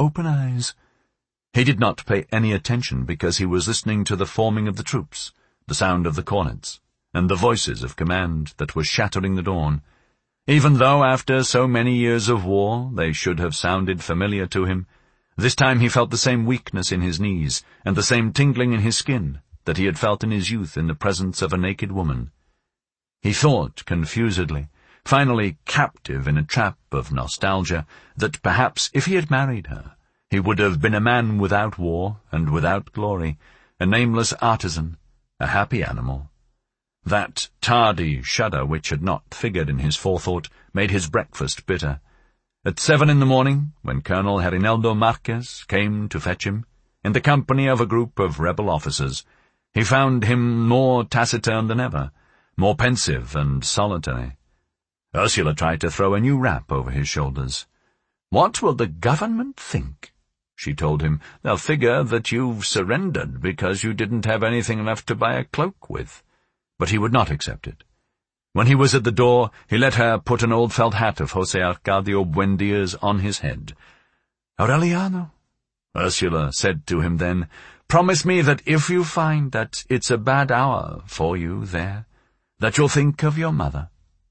open eyes. He did not pay any attention because he was listening to the forming of the troops, the sound of the cornets, and the voices of command that were shattering the dawn. Even though after so many years of war they should have sounded familiar to him, this time he felt the same weakness in his knees and the same tingling in his skin that he had felt in his youth in the presence of a naked woman. He thought confusedly, finally captive in a trap of nostalgia, that perhaps if he had married her, he would have been a man without war and without glory, a nameless artisan, a happy animal. That tardy shudder which had not figured in his forethought made his breakfast bitter. At 7 in the morning, when Colonel Herineldo Marquez came to fetch him, in the company of a group of rebel officers, he found him more taciturn than ever, more pensive and solitary. Ursula tried to throw a new wrap over his shoulders. "What will the government think?" she told him. "They'll figure that you've surrendered because you didn't have anything left to buy a cloak with." But he would not accept it. When he was at the door, he let her put an old felt hat of José Arcadio Buendia's on his head. "Aureliano," Ursula said to him then, "promise me that if you find that it's a bad hour for you there, that you'll think of your mother."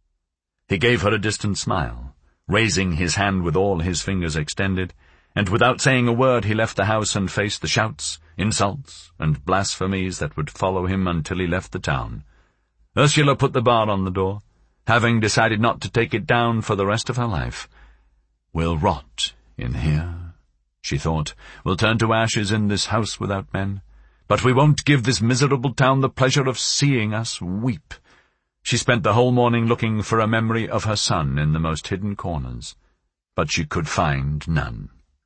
He gave her a distant smile, raising his hand with all his fingers extended, and without saying a word he left the house and faced the shouts, insults, and blasphemies that would follow him until he left the town. Ursula put the bar on the door, having decided not to take it down for the rest of her life. "We'll rot in here," she thought. "We'll turn to ashes in this house without men. But we won't give this miserable town the pleasure of seeing us weep." She spent the whole morning looking for a memory of her son in the most hidden corners, but she could find none.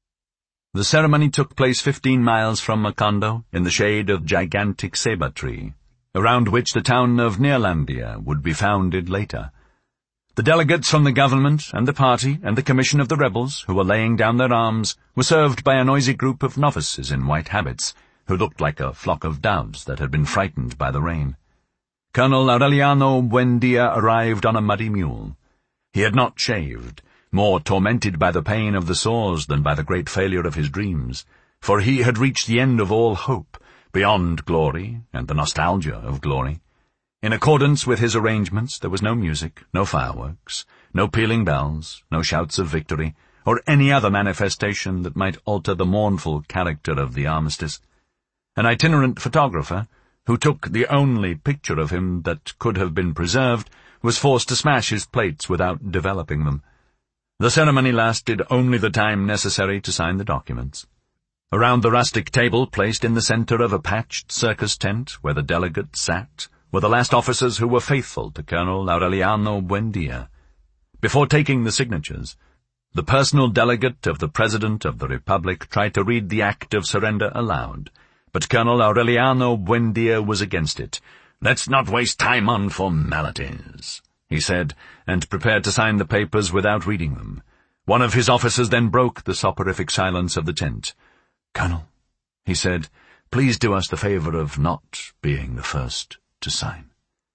The ceremony took place 15 miles from Macondo, in the shade of gigantic ceiba tree, around which the town of Neerlandia would be founded later. The delegates from the government and the party and the commission of the rebels, who were laying down their arms, were served by a noisy group of novices in white habits, who looked like a flock of doves that had been frightened by the rain. Colonel Aureliano Buendia arrived on a muddy mule. He had not shaved, more tormented by the pain of the sores than by the great failure of his dreams, for he had reached the end of all hope, beyond glory and the nostalgia of glory. In accordance with his arrangements, there was no music, no fireworks, no pealing bells, no shouts of victory, or any other manifestation that might alter the mournful character of the armistice. An itinerant photographer, who took the only picture of him that could have been preserved, was forced to smash his plates without developing them. The ceremony lasted only the time necessary to sign the documents. Around the rustic table placed in the center of a patched circus tent where the delegates sat were the last officers who were faithful to Colonel Aureliano Buendia. Before taking the signatures, the personal delegate of the President of the Republic tried to read the act of surrender aloud, but Colonel Aureliano Buendia was against it. "Let's not waste time on formalities," he said, and prepared to sign the papers without reading them. One of his officers then broke the soporific silence of the tent. "Colonel," he said, "please do us the favor of not being the first to sign."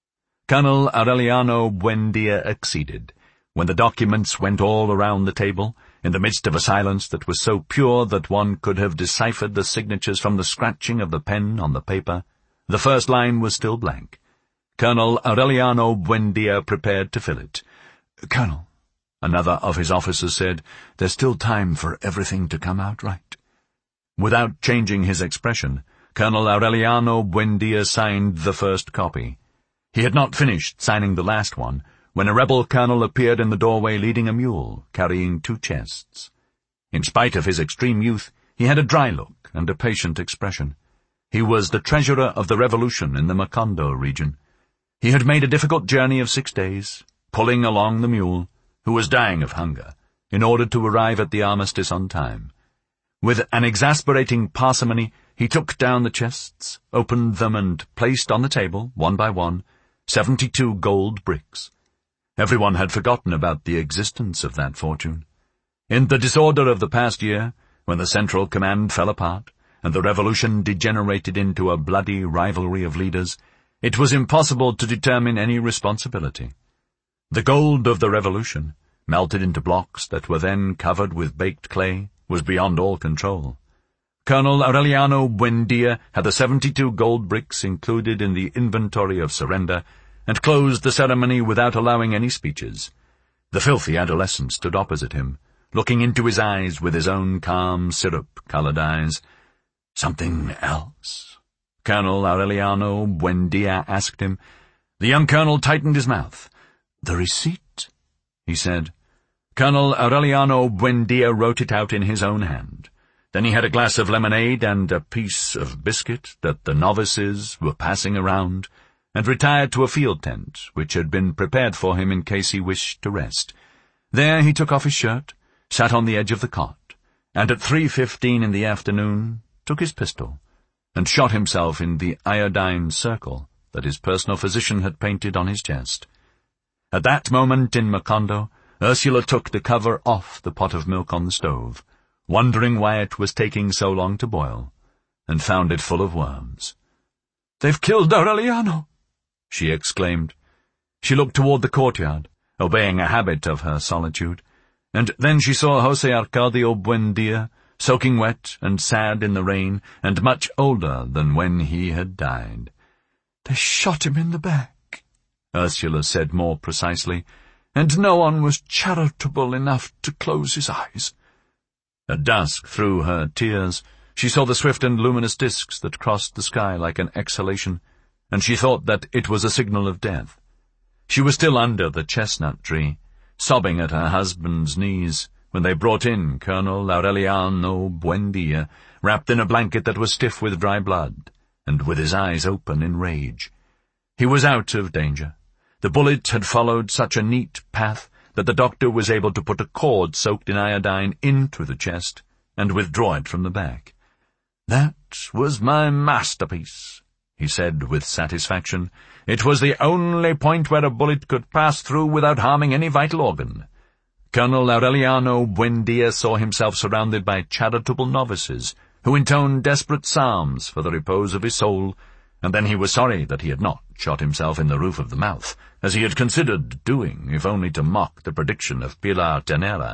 Colonel Aureliano Buendia acceded. When the documents went all around the table, in the midst of a silence that was so pure that one could have deciphered the signatures from the scratching of the pen on the paper, the first line was still blank. Colonel Aureliano Buendia prepared to fill it. "Colonel," another of his officers said, "there's still time for everything to come out right." Without changing his expression, Colonel Aureliano Buendia signed the first copy. He had not finished signing the last one when a rebel colonel appeared in the doorway leading a mule, carrying 2 chests. In spite of his extreme youth, he had a dry look and a patient expression. He was the treasurer of the revolution in the Macondo region. He had made a difficult journey of 6 days, pulling along the mule, who was dying of hunger, in order to arrive at the armistice on time. With an exasperating parsimony, he took down the chests, opened them, and placed on the table, one by one, 72 gold bricks. Everyone had forgotten about the existence of that fortune. In the disorder of the past year, when the Central Command fell apart, and the revolution degenerated into a bloody rivalry of leaders, it was impossible to determine any responsibility. The gold of the revolution, melted into blocks that were then covered with baked clay, was beyond all control. Colonel Aureliano Buendia had the 72 gold bricks included in the inventory of surrender, and closed the ceremony without allowing any speeches. The filthy adolescent stood opposite him, looking into his eyes with his own calm, syrup-colored eyes. "Something else?" Colonel Aureliano Buendia asked him. The young colonel tightened his mouth. "The receipt," he said. Colonel Aureliano Buendia wrote it out in his own hand. Then he had a glass of lemonade and a piece of biscuit that the novices were passing around, and retired to a field tent which had been prepared for him in case he wished to rest. There he took off his shirt, sat on the edge of the cot, and at 3:15 in the afternoon took his pistol, and shot himself in the iodine circle that his personal physician had painted on his chest. At that moment in Macondo, Ursula took the cover off the pot of milk on the stove, wondering why it was taking so long to boil, and found it full of worms. "They've killed Aureliano!" she exclaimed. She looked toward the courtyard, obeying a habit of her solitude, and then she saw Jose Arcadio Buendia, soaking wet and sad in the rain, and much older than when he had died. "They shot him in the back," Ursula said more precisely, "and no one was charitable enough to close his eyes." At dusk, through her tears, she saw the swift and luminous discs that crossed the sky like an exhalation, and she thought that it was a signal of death. She was still under the chestnut tree, sobbing at her husband's knees, when they brought in Colonel Aureliano Buendia, wrapped in a blanket that was stiff with dry blood, and with his eyes open in rage. He was out of danger. The bullet had followed such a neat path that the doctor was able to put a cord soaked in iodine into the chest and withdraw it from the back. "That was my masterpiece," he said with satisfaction. "It was the only point where a bullet could pass through without harming any vital organ." Colonel Aureliano Buendia saw himself surrounded by charitable novices who intoned desperate psalms for the repose of his soul, and then he was sorry that he had not shot himself in the roof of the mouth, as he had considered doing, if only to mock the prediction of Pilar Ternera.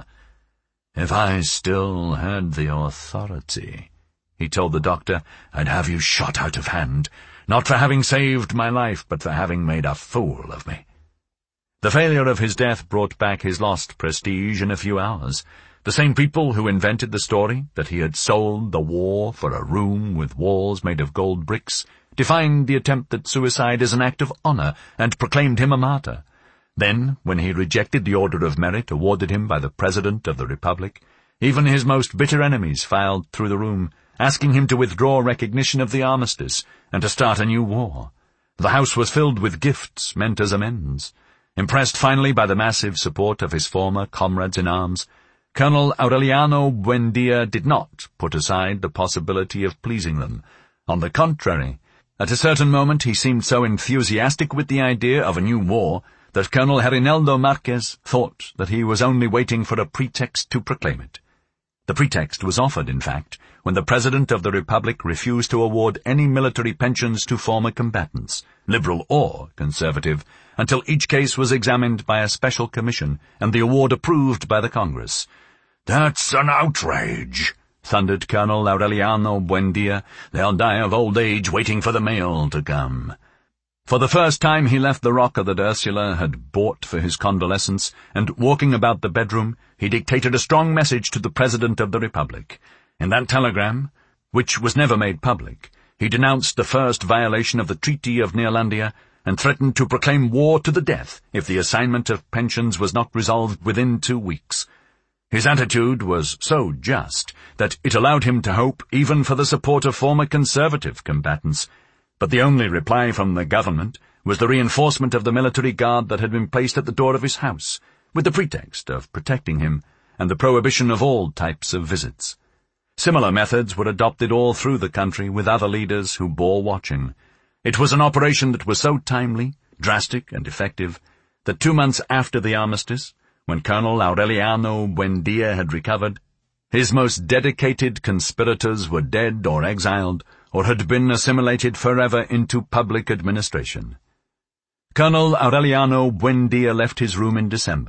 "If I still had the authority," he told the doctor, "I'd have you shot out of hand, not for having saved my life, but for having made a fool of me." The failure of his death brought back his lost prestige in a few hours. The same people who invented the story that he had sold the war for a room with walls made of gold bricks defined the attempt at suicide as an act of honor and proclaimed him a martyr. Then, when he rejected the Order of Merit awarded him by the President of the Republic, even his most bitter enemies filed through the room, asking him to withdraw recognition of the armistice and to start a new war. The house was filled with gifts meant as amends. Impressed finally by the massive support of his former comrades-in-arms, Colonel Aureliano Buendia did not put aside the possibility of pleasing them. On the contrary, at a certain moment he seemed so enthusiastic with the idea of a new war that Colonel Herineldo Marquez thought that he was only waiting for a pretext to proclaim it. The pretext was offered, in fact, when the President of the Republic refused to award any military pensions to former combatants, liberal or conservative, until each case was examined by a special commission and the award approved by the Congress. "That's an outrage," thundered Colonel Aureliano Buendia. "They'll die of old age waiting for the mail to come." For the first time he left the rocker that Ursula had bought for his convalescence, and walking about the bedroom, he dictated a strong message to the President of the Republic. In that telegram, which was never made public, he denounced the first violation of the Treaty of Neerlandia and threatened to proclaim war to the death if the assignment of pensions was not resolved within 2 weeks. His attitude was so just that it allowed him to hope even for the support of former conservative combatants, but the only reply from the government was the reinforcement of the military guard that had been placed at the door of his house, with the pretext of protecting him, and the prohibition of all types of visits. Similar methods were adopted all through the country with other leaders who bore watching. It was an operation that was so timely, drastic, and effective that 2 months after the armistice, when Colonel Aureliano Buendia had recovered, his most dedicated conspirators were dead or exiled, or had been assimilated forever into public administration. Colonel Aureliano Buendia left his room in December,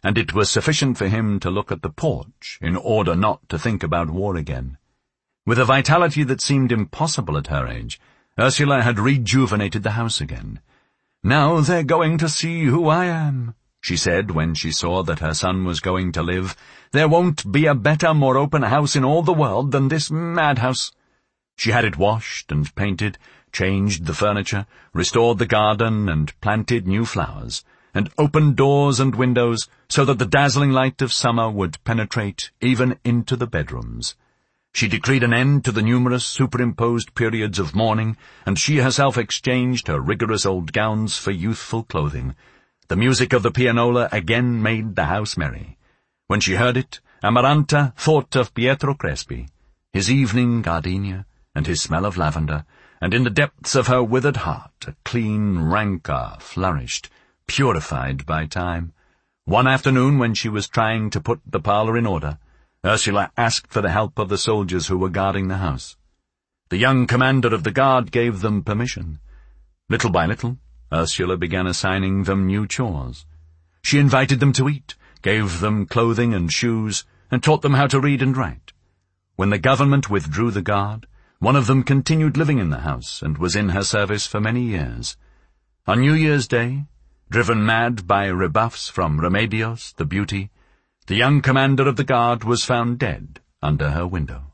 and it was sufficient for him to look at the porch in order not to think about war again. With a vitality that seemed impossible at her age, Ursula had rejuvenated the house again. "Now they're going to see who I am," she said when she saw that her son was going to live. "There won't be a better, more open house in all the world than this madhouse." She had it washed and painted, changed the furniture, restored the garden and planted new flowers, and opened doors and windows so that the dazzling light of summer would penetrate even into the bedrooms. She decreed an end to the numerous superimposed periods of mourning, and she herself exchanged her rigorous old gowns for youthful clothing. The music of the pianola again made the house merry. When she heard it, Amaranta thought of Pietro Crespi, his evening gardenia, and his smell of lavender, and in the depths of her withered heart a clean rancor flourished, purified by time. One afternoon, when she was trying to put the parlour in order, Ursula asked for the help of the soldiers who were guarding the house. The young commander of the guard gave them permission. Little by little, Ursula began assigning them new chores. She invited them to eat, gave them clothing and shoes, and taught them how to read and write. When the government withdrew the guard, one of them continued living in the house and was in her service for many years. On New Year's Day, driven mad by rebuffs from Remedios, the beauty, the young commander of the guard was found dead under her window.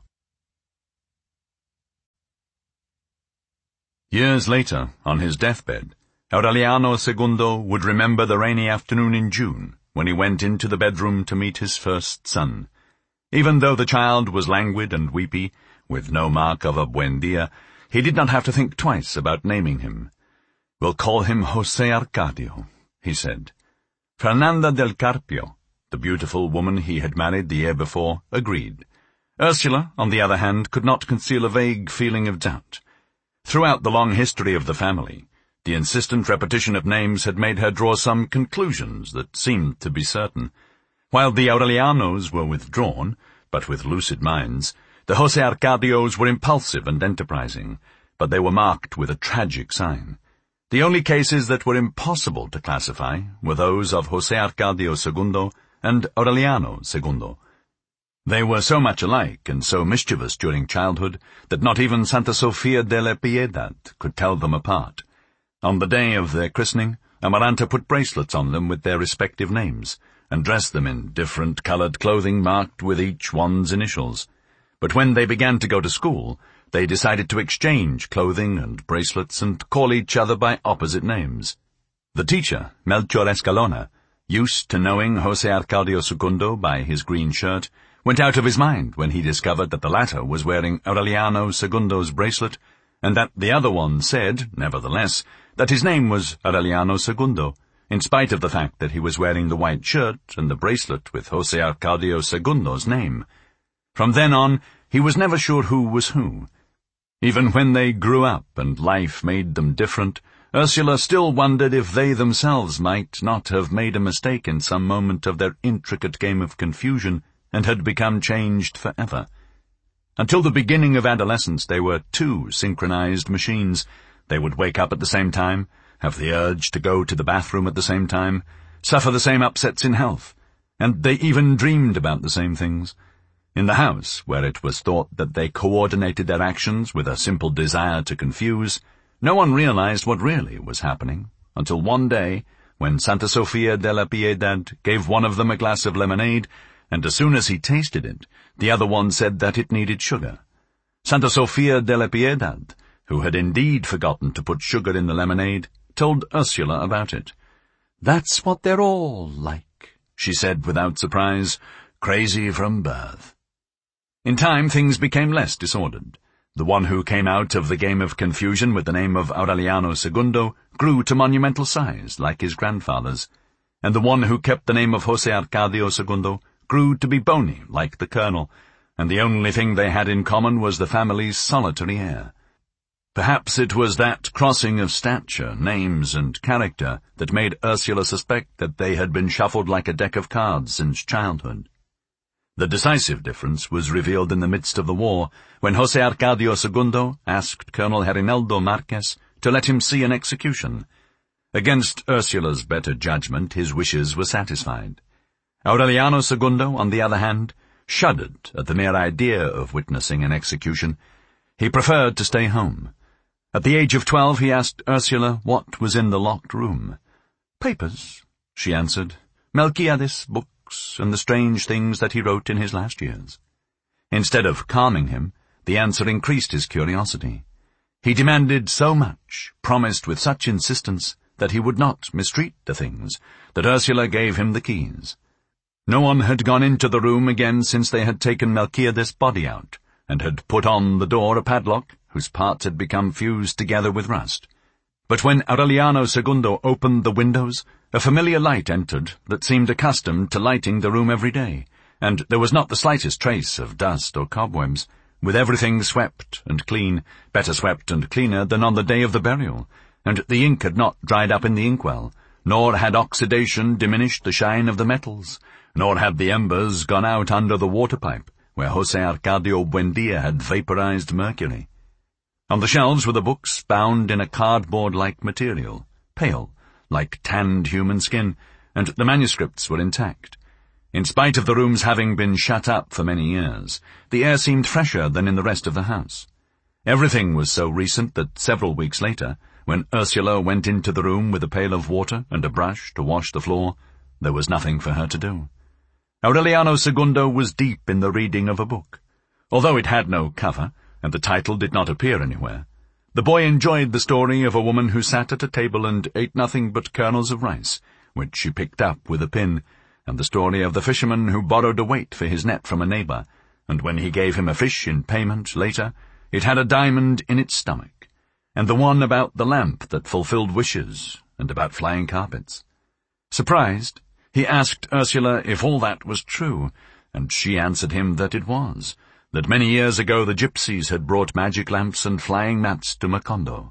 Years later, on his deathbed, Aureliano II would remember the rainy afternoon in June when he went into the bedroom to meet his first son. Even though the child was languid and weepy, with no mark of a buen dia, he did not have to think twice about naming him. "We'll call him José Arcadio," he said. Fernanda del Carpio, the beautiful woman he had married the year before, agreed. Ursula, on the other hand, could not conceal a vague feeling of doubt. Throughout the long history of the family, the insistent repetition of names had made her draw some conclusions that seemed to be certain. While the Aurelianos were withdrawn, but with lucid minds, the José Arcadios were impulsive and enterprising, but they were marked with a tragic sign. The only cases that were impossible to classify were those of José Arcadio II and Aureliano II. They were so much alike and so mischievous during childhood that not even Santa Sofia de la Piedad could tell them apart. On the day of their christening, Amaranta put bracelets on them with their respective names, and dressed them in different-coloured clothing marked with each one's initials. But when they began to go to school, they decided to exchange clothing and bracelets and call each other by opposite names. The teacher, Melchor Escalona, used to knowing José Arcadio II by his green shirt, went out of his mind when he discovered that the latter was wearing Aureliano II's bracelet, and that the other one said, nevertheless, that his name was Aureliano II, in spite of the fact that he was wearing the white shirt and the bracelet with José Arcadio II's name. From then on, he was never sure who was who. Even when they grew up and life made them different, Ursula still wondered if they themselves might not have made a mistake in some moment of their intricate game of confusion and had become changed forever. Until the beginning of adolescence, they were two synchronized machines. They would wake up at the same time, have the urge to go to the bathroom at the same time, suffer the same upsets in health, and they even dreamed about the same things. In the house, where it was thought that they coordinated their actions with a simple desire to confuse, no one realized what really was happening, until one day, when Santa Sofia de la Piedad gave one of them a glass of lemonade, and as soon as he tasted it, the other one said that it needed sugar. Santa Sofia de la Piedad, who had indeed forgotten to put sugar in the lemonade, told Ursula about it. "That's what they're all like," she said without surprise, "crazy from birth." In time, things became less disordered. The one who came out of the game of confusion with the name of Aureliano II grew to monumental size, like his grandfather's, and the one who kept the name of José Arcadio II grew to be bony, like the colonel, and the only thing they had in common was the family's solitary air. Perhaps it was that crossing of stature, names, and character that made Ursula suspect that they had been shuffled like a deck of cards since childhood. The decisive difference was revealed in the midst of the war, when José Arcadio II asked Colonel Herineldo Marquez to let him see an execution. Against Ursula's better judgment, his wishes were satisfied. Aureliano Segundo, on the other hand, shuddered at the mere idea of witnessing an execution. He preferred to stay home. At the age of 12 he asked Ursula what was in the locked room. "Papers," she answered. "Melquiades, books, and the strange things that he wrote in his last years." Instead of calming him, the answer increased his curiosity. He demanded so much, promised with such insistence, that he would not mistreat the things, that Ursula gave him the keys. No one had gone into the room again since they had taken Melquiades' body out, and had put on the door a padlock whose parts had become fused together with rust. But when Aureliano Segundo opened the windows, a familiar light entered that seemed accustomed to lighting the room every day, and there was not the slightest trace of dust or cobwebs, with everything swept and clean, better swept and cleaner than on the day of the burial, and the ink had not dried up in the inkwell, nor had oxidation diminished the shine of the metals, nor had the embers gone out under the water-pipe, where José Arcadio Buendía had vaporized mercury. On the shelves were the books bound in a cardboard-like material, pale, like tanned human skin, and the manuscripts were intact. In spite of the rooms having been shut up for many years, the air seemed fresher than in the rest of the house. Everything was so recent that several weeks later, when Ursula went into the room with a pail of water and a brush to wash the floor, there was nothing for her to do. Aureliano Segundo was deep in the reading of a book. Although it had no cover, and the title did not appear anywhere, the boy enjoyed the story of a woman who sat at a table and ate nothing but kernels of rice, which she picked up with a pin, and the story of the fisherman who borrowed a weight for his net from a neighbor, and when he gave him a fish in payment later, it had a diamond in its stomach, and the one about the lamp that fulfilled wishes, and about flying carpets. Surprised, he asked Ursula if all that was true, and she answered him that it was, that many years ago the gypsies had brought magic lamps and flying mats to Macondo.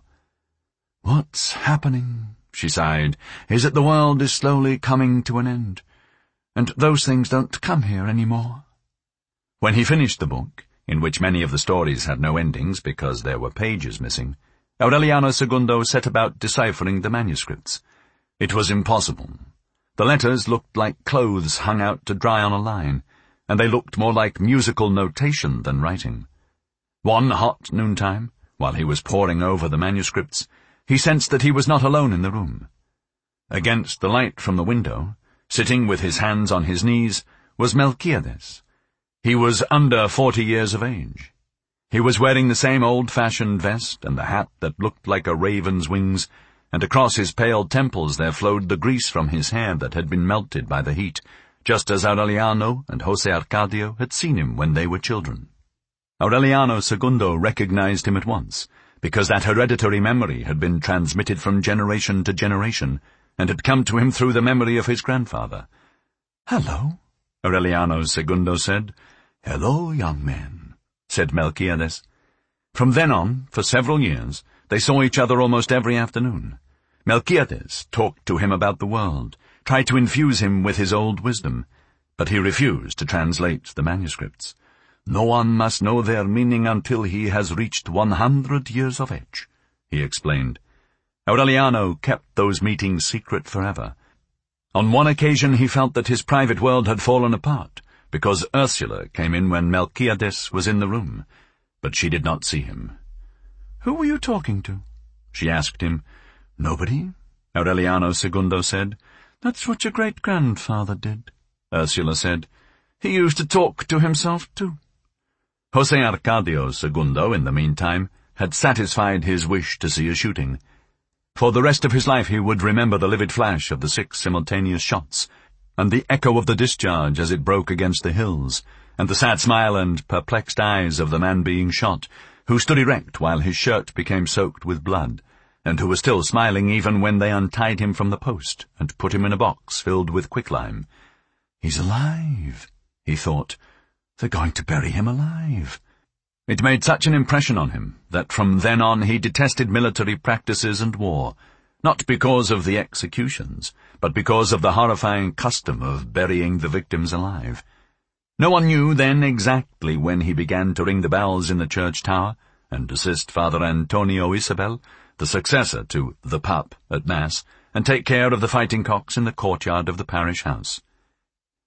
"What's happening," she sighed, "is that the world is slowly coming to an end, and those things don't come here any more." When he finished the book, in which many of the stories had no endings because there were pages missing, Aureliano Segundo set about deciphering the manuscripts. It was impossible. The letters looked like clothes hung out to dry on a line, and they looked more like musical notation than writing. One hot noontime, while he was poring over the manuscripts, he sensed that he was not alone in the room. Against the light from the window, sitting with his hands on his knees, was Melquiades. He was under 40 years of age. He was wearing the same old-fashioned vest and the hat that looked like a raven's wings, and across his pale temples there flowed the grease from his hair that had been melted by the heat, just as Aureliano and José Arcadio had seen him when they were children. Aureliano Segundo recognized him at once, because that hereditary memory had been transmitted from generation to generation, and had come to him through the memory of his grandfather. "Hello," Aureliano Segundo said. "Hello, young man," said Melquiades. From then on, for several years, they saw each other almost every afternoon. Melquiades talked to him about the world, tried to infuse him with his old wisdom, but he refused to translate the manuscripts. "No one must know their meaning until he has reached 100 years of age," he explained. Aureliano kept those meetings secret forever. On one occasion he felt that his private world had fallen apart, because Ursula came in when Melquiades was in the room, but she did not see him. "Who were you talking to?" she asked him. "Nobody," Aureliano Segundo said. "That's what your great-grandfather did," Ursula said. "He used to talk to himself, too." José Arcadio Segundo, in the meantime, had satisfied his wish to see a shooting. For the rest of his life he would remember the livid flash of the 6 simultaneous shots, and the echo of the discharge as it broke against the hills, and the sad smile and perplexed eyes of the man being shot, who stood erect while his shirt became soaked with blood, and who was still smiling even when they untied him from the post and put him in a box filled with quicklime. "He's alive," he thought. "They're going to bury him alive." It made such an impression on him that from then on he detested military practices and war, not because of the executions, but because of the horrifying custom of burying the victims alive. No one knew then exactly when he began to ring the bells in the church tower and assist Father Antonio Isabel, the successor to the Pup, at Mass, and take care of the fighting cocks in the courtyard of the parish house.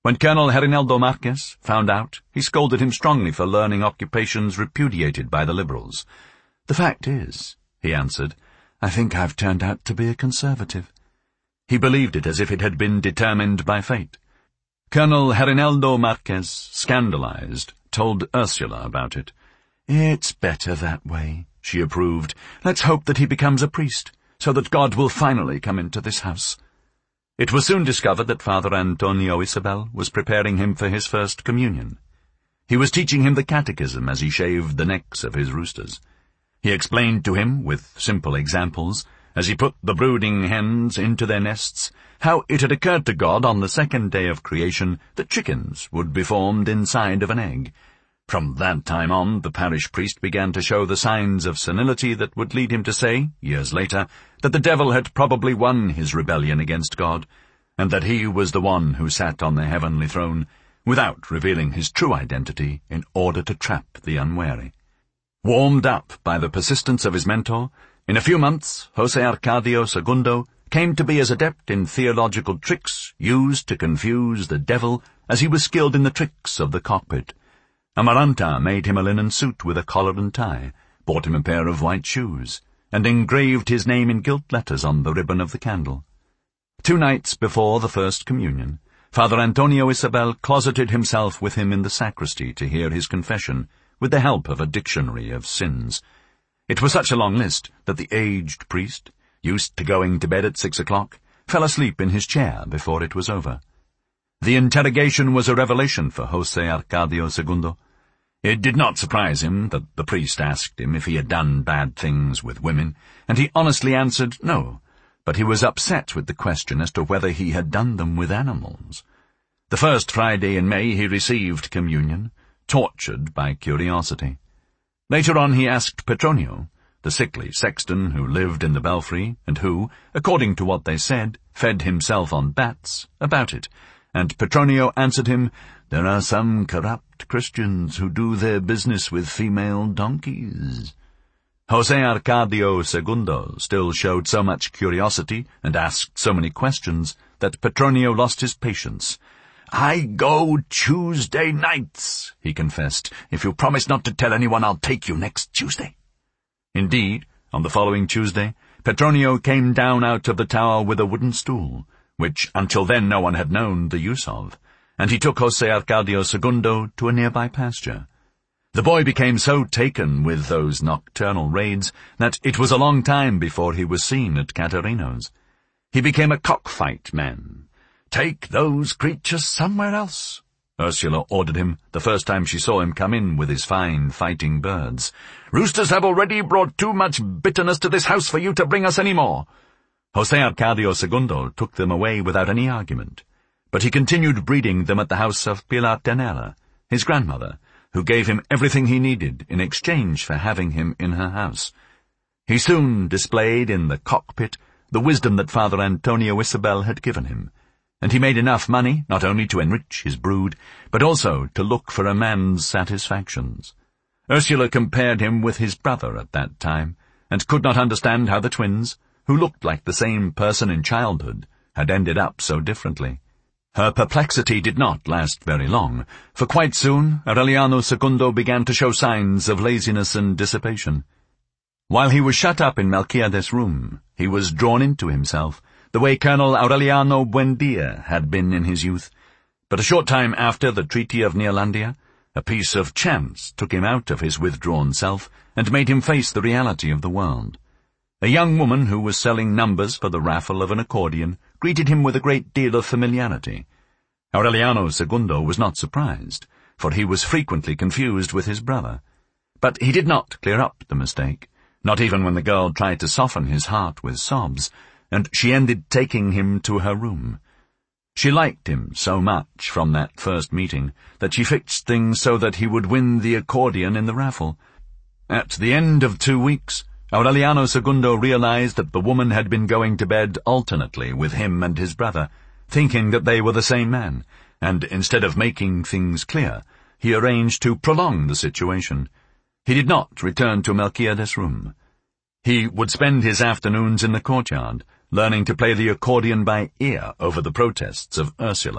When Colonel Herineldo Marquez found out, he scolded him strongly for learning occupations repudiated by the Liberals. "The fact is," he answered, "I think I've turned out to be a conservative." He believed it as if it had been determined by fate. Colonel Herineldo Marquez, scandalized, told Ursula about it. "It's better that way," she approved. "Let's hope that he becomes a priest, so that God will finally come into this house." It was soon discovered that Father Antonio Isabel was preparing him for his first communion. He was teaching him the catechism as he shaved the necks of his roosters. He explained to him, with simple examples, as he put the brooding hens into their nests, how it had occurred to God on the second day of creation that chickens would be formed inside of an egg. From that time on, the parish priest began to show the signs of senility that would lead him to say, years later, that the devil had probably won his rebellion against God, and that he was the one who sat on the heavenly throne, without revealing his true identity in order to trap the unwary. Warmed up by the persistence of his mentor, in a few months, José Arcadio Segundo came to be as adept in theological tricks used to confuse the devil as he was skilled in the tricks of the cockpit. Amaranta made him a linen suit with a collar and tie, bought him a pair of white shoes, and engraved his name in gilt letters on the ribbon of the candle. 2 nights before the first communion, Father Antonio Isabel closeted himself with him in the sacristy to hear his confession, with the help of a dictionary of sins. It was such a long list that the aged priest, used to going to bed at 6 o'clock, fell asleep in his chair before it was over. The interrogation was a revelation for José Arcadio Segundo. It did not surprise him that the priest asked him if he had done bad things with women, and he honestly answered no, but he was upset with the question as to whether he had done them with animals. The first Friday in May he received communion, tortured by curiosity. Later on he asked Petronio, the sickly sexton who lived in the belfry, and who, according to what they said, fed himself on bats, about it, and Petronio answered him, "There are some corrupt Christians who do their business with female donkeys." José Arcadio Segundo still showed so much curiosity and asked so many questions that Petronio lost his patience. "I go Tuesday nights," he confessed. "If you promise not to tell anyone, I'll take you next Tuesday." Indeed, on the following Tuesday, Petronio came down out of the tower with a wooden stool, which until then no one had known the use of, and he took José Arcadio Segundo to a nearby pasture. The boy became so taken with those nocturnal raids that it was a long time before he was seen at Catarino's. He became a cockfight man. "Take those creatures somewhere else," Ursula ordered him the first time she saw him come in with his fine fighting birds. "Roosters have already brought too much bitterness to this house for you to bring us any more." José Arcadio Segundo took them away without any argument, but he continued breeding them at the house of Pilar Tenera, his grandmother, who gave him everything he needed in exchange for having him in her house. He soon displayed in the cockpit the wisdom that Father Antonio Isabel had given him, and he made enough money not only to enrich his brood, but also to look for a man's satisfactions. Ursula compared him with his brother at that time, and could not understand how the twins, who looked like the same person in childhood, had ended up so differently. Her perplexity did not last very long, for quite soon Aureliano Segundo began to show signs of laziness and dissipation. While he was shut up in Melquiades' room, he was drawn into himself, the way Colonel Aureliano Buendia had been in his youth. But a short time after the Treaty of Neerlandia, a piece of chance took him out of his withdrawn self and made him face the reality of the world. A young woman who was selling numbers for the raffle of an accordion greeted him with a great deal of familiarity. Aureliano Segundo was not surprised, for he was frequently confused with his brother. But he did not clear up the mistake, not even when the girl tried to soften his heart with sobs, and she ended taking him to her room. She liked him so much from that first meeting that she fixed things so that he would win the accordion in the raffle. At the end of 2 weeks, Aureliano Segundo realized that the woman had been going to bed alternately with him and his brother, thinking that they were the same man, and instead of making things clear, he arranged to prolong the situation. He did not return to Melquiades' room. He would spend his afternoons in the courtyard, learning to play the accordion by ear over the protests of Ursula,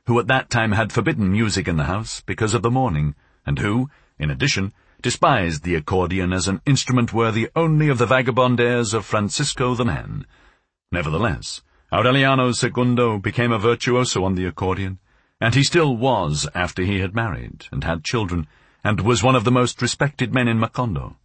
who at that time had forbidden music in the house because of the mourning, and who, in addition, despised the accordion as an instrument worthy only of the vagabond airs of Francisco the Man. Nevertheless, Aureliano II became a virtuoso on the accordion, and he still was after he had married and had children, and was one of the most respected men in Macondo.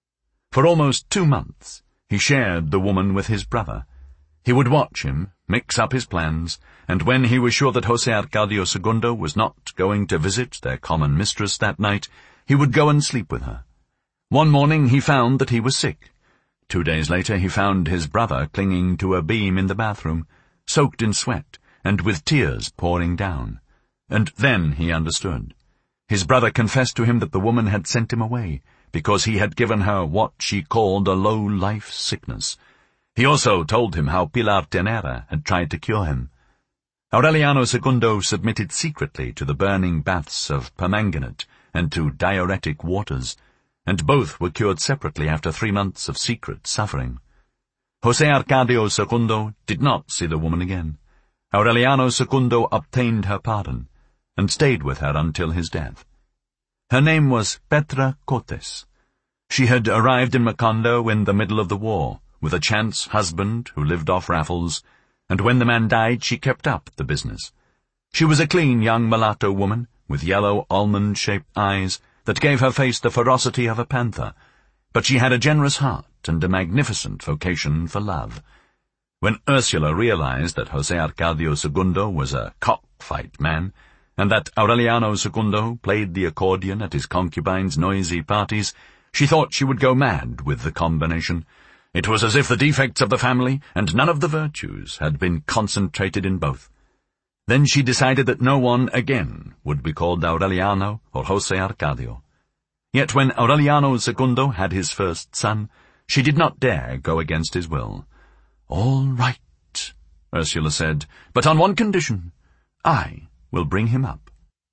For almost 2 months he shared the woman with his brother. He would watch him, mix up his plans, and when he was sure that José Arcadio II was not going to visit their common mistress that night, he would go and sleep with her. One morning he found that he was sick. 2 days later he found his brother clinging to a beam in the bathroom, soaked in sweat and with tears pouring down. And then he understood. His brother confessed to him that the woman had sent him away because he had given her what she called a low-life sickness. He also told him how Pilar Tenera had tried to cure him. Aureliano II submitted secretly to the burning baths of permanganate and to diuretic waters, and both were cured separately after 3 months of secret suffering. José Arcadio II did not see the woman again. Aureliano II obtained her pardon, and stayed with her until his death. Her name was Petra Cotes. She had arrived in Macondo in the middle of the war, with a chance husband who lived off raffles, and when the man died she kept up the business. She was a clean young mulatto woman, with yellow almond-shaped eyes that gave her face the ferocity of a panther, but she had a generous heart and a magnificent vocation for love. When Ursula realized that José Arcadio II was a cockfight man, and that Aureliano II played the accordion at his concubine's noisy parties, she thought she would go mad with the combination. It was as if the defects of the family and none of the virtues had been concentrated in both. Then she decided that no one again would be called Aureliano or José Arcadio. Yet when Aureliano II had his first son, she did not dare go against his will. "All right," Ursula said, "but on one condition. I will bring him up."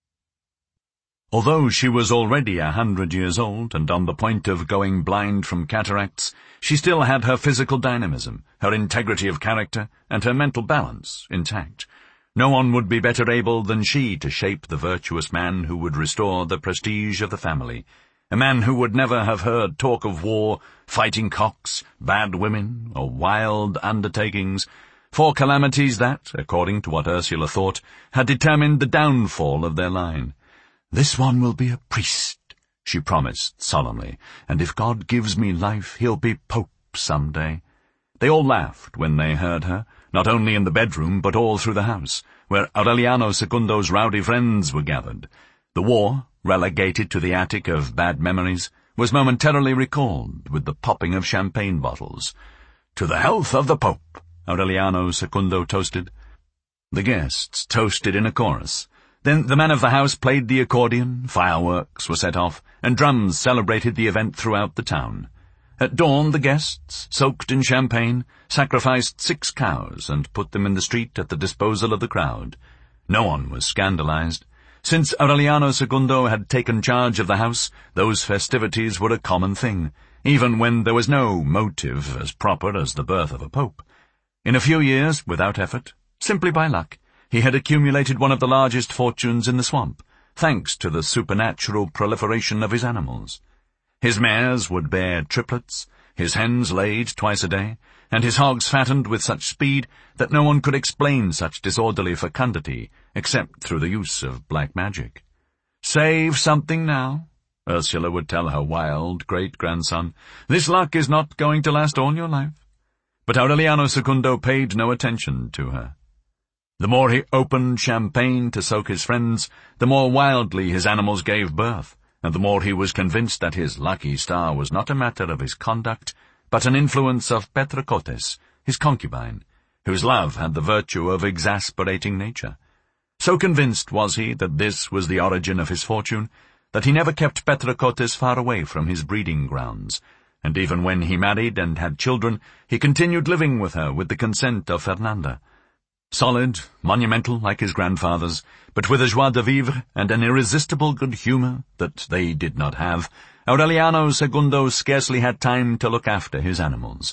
Although she was already 100 years old and on the point of going blind from cataracts, she still had her physical dynamism, her integrity of character, and her mental balance intact. No one would be better able than she to shape the virtuous man who would restore the prestige of the family, a man who would never have heard talk of war, fighting cocks, bad women, or wild undertakings, 4 calamities that, according to what Ursula thought, had determined the downfall of their line. "This one will be a priest," she promised solemnly, "and if God gives me life, he'll be Pope some day." They all laughed when they heard her, not only in the bedroom but all through the house, where Aureliano II's rowdy friends were gathered. The war, relegated to the attic of bad memories, was momentarily recalled with the popping of champagne bottles. "To the health of the Pope," Aureliano II toasted. The guests toasted in a chorus. Then the man of the house played the accordion, fireworks were set off, and drums celebrated the event throughout the town. At dawn the guests, soaked in champagne, sacrificed 6 cows and put them in the street at the disposal of the crowd. No one was scandalized. Since Aureliano II had taken charge of the house, those festivities were a common thing, even when there was no motive as proper as the birth of a pope. In a few years, without effort, simply by luck, he had accumulated one of the largest fortunes in the swamp, thanks to the supernatural proliferation of his animals. His mares would bear triplets, his hens laid twice a day, and his hogs fattened with such speed that no one could explain such disorderly fecundity except through the use of black magic. "Save something now," Ursula would tell her wild great-grandson. "This luck is not going to last all your life." But Aureliano II paid no attention to her. The more he opened champagne to soak his friends, the more wildly his animals gave birth, and the more he was convinced that his lucky star was not a matter of his conduct, but an influence of Petra Cotes, his concubine, whose love had the virtue of exasperating nature. So convinced was he that this was the origin of his fortune, that he never kept Petra Cotes far away from his breeding grounds, and even when he married and had children, he continued living with her with the consent of Fernanda. Solid, monumental like his grandfather's, but with a joie de vivre and an irresistible good humour that they did not have, Aureliano II scarcely had time to look after his animals.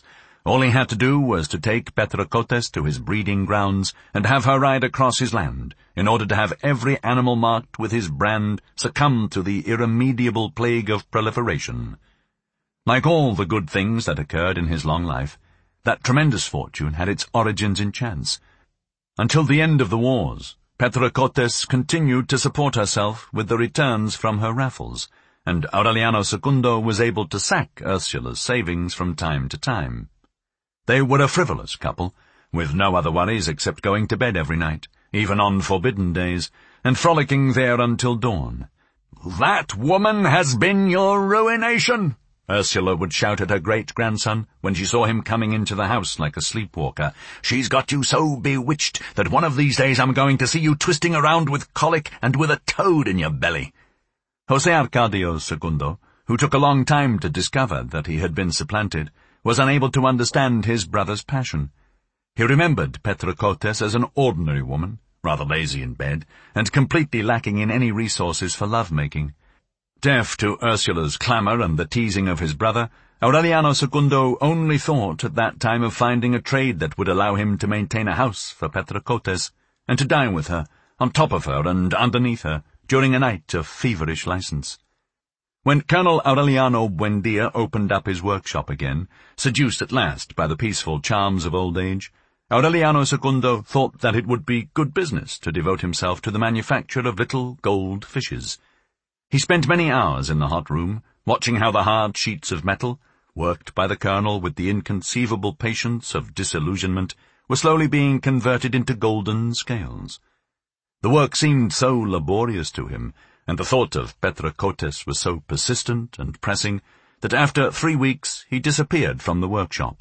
All he had to do was to take Petracotes to his breeding grounds and have her ride across his land, in order to have every animal marked with his brand succumb to the irremediable plague of proliferation. Like all the good things that occurred in his long life, that tremendous fortune had its origins in chance. Until the end of the wars, Petracotes continued to support herself with the returns from her raffles, and Aureliano II was able to sack Ursula's savings from time to time. They were a frivolous couple, with no other worries except going to bed every night, even on forbidden days, and frolicking there until dawn. "That woman has been your ruination," Ursula would shout at her great-grandson when she saw him coming into the house like a sleepwalker. "She's got you so bewitched that one of these days I'm going to see you twisting around with colic and with a toad in your belly." José Arcadio II, who took a long time to discover that he had been supplanted, was unable to understand his brother's passion. He remembered Petracotes as an ordinary woman, rather lazy in bed, and completely lacking in any resources for love-making. Deaf to Ursula's clamour and the teasing of his brother, Aureliano II only thought at that time of finding a trade that would allow him to maintain a house for Petracotes, and to dine with her, on top of her and underneath her, during a night of feverish license. When Colonel Aureliano Buendia opened up his workshop again, seduced at last by the peaceful charms of old age, Aureliano II thought that it would be good business to devote himself to the manufacture of little gold fishes. He spent many hours in the hot room, watching how the hard sheets of metal, worked by the colonel with the inconceivable patience of disillusionment, were slowly being converted into golden scales. The work seemed so laborious to him, and the thought of Petracotes was so persistent and pressing, that after 3 weeks he disappeared from the workshop.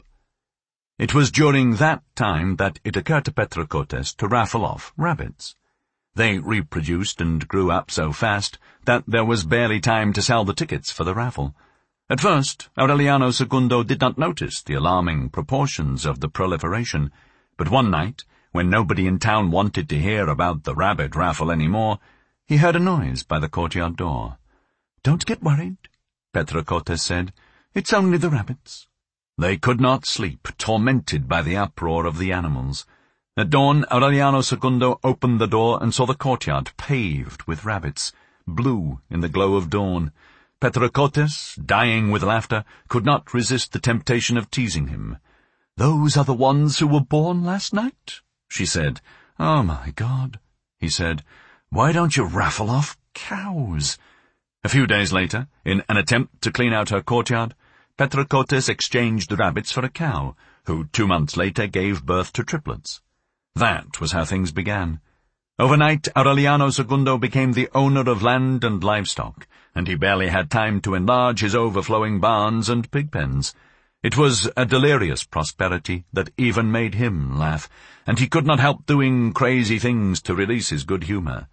It was during that time that it occurred to Petracotes to raffle off rabbits. They reproduced and grew up so fast that there was barely time to sell the tickets for the raffle. At first, Aureliano II did not notice the alarming proportions of the proliferation, but one night, when nobody in town wanted to hear about the rabbit raffle any more, he heard a noise by the courtyard door. "Don't get worried," Petracotes said. "It's only the rabbits." They could not sleep, tormented by the uproar of the animals. At dawn, Aureliano II opened the door and saw the courtyard paved with rabbits, blue in the glow of dawn. Petracotes, dying with laughter, could not resist the temptation of teasing him. "Those are the ones who were born last night?" she said. "Oh, my God," he said. "Why don't you raffle off cows?" A few days later, in an attempt to clean out her courtyard, Petracotes exchanged the rabbits for a cow, who 2 months later gave birth to triplets. That was how things began. Overnight, Aureliano II became the owner of land and livestock, and he barely had time to enlarge his overflowing barns and pig pens. It was a delirious prosperity that even made him laugh, and he could not help doing crazy things to release his good humour.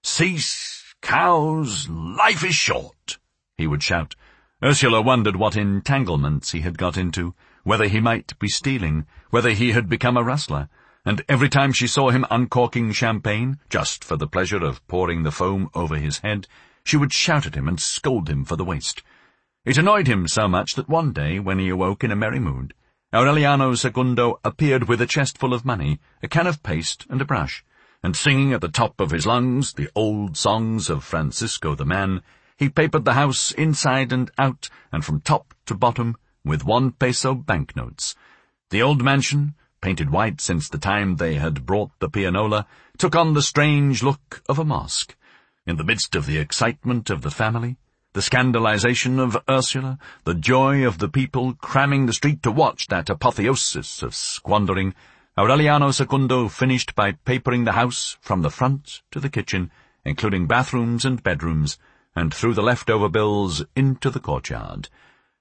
"Cease, cows, life is short," he would shout. Ursula wondered what entanglements he had got into, whether he might be stealing, whether he had become a rustler, and every time she saw him uncorking champagne, just for the pleasure of pouring the foam over his head, she would shout at him and scold him for the waste. It annoyed him so much that one day, when he awoke in a merry mood, Aureliano II appeared with a chest full of money, a can of paste, and a brush, and singing at the top of his lungs the old songs of Francisco the Man, he papered the house inside and out, and from top to bottom, with 1 peso banknotes. The old mansion, painted white since the time they had brought the pianola, took on the strange look of a mosque. In the midst of the excitement of the family, the scandalization of Ursula, the joy of the people cramming the street to watch that apotheosis of squandering, Aureliano II finished by papering the house from the front to the kitchen, including bathrooms and bedrooms, and threw the leftover bills into the courtyard.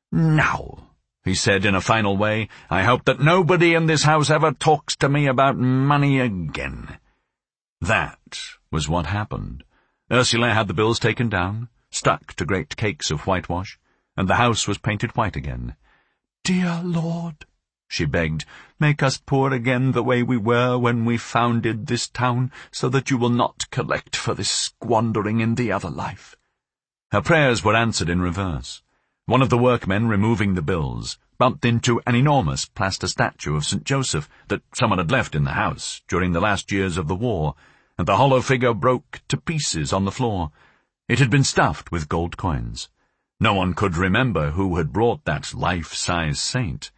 "Now," he said in a final way, "I hope that nobody in this house ever talks to me about money again." That was what happened. Ursula had the bills taken down, stuck to great cakes of whitewash, and the house was painted white again. "Dear Lord," she begged, "make us poor again the way we were when we founded this town, so that you will not collect for this squandering in the other life." Her prayers were answered in reverse. One of the workmen removing the bills bumped into an enormous plaster statue of St. Joseph that someone had left in the house during the last years of the war, and the hollow figure broke to pieces on the floor. It had been stuffed with gold coins. No one could remember who had brought that life-size saint.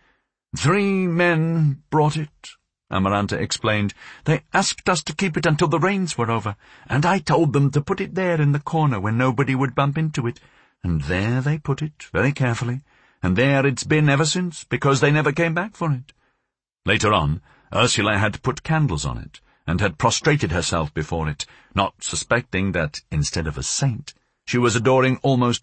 3 men brought it, Amaranta explained. They asked us to keep it until the rains were over, and I told them to put it there in the corner where nobody would bump into it. And there they put it, very carefully, and there it's been ever since, because they never came back for it. Later on, Ursula had put candles on it, and had prostrated herself before it, not suspecting that, instead of a saint, she was adoring almost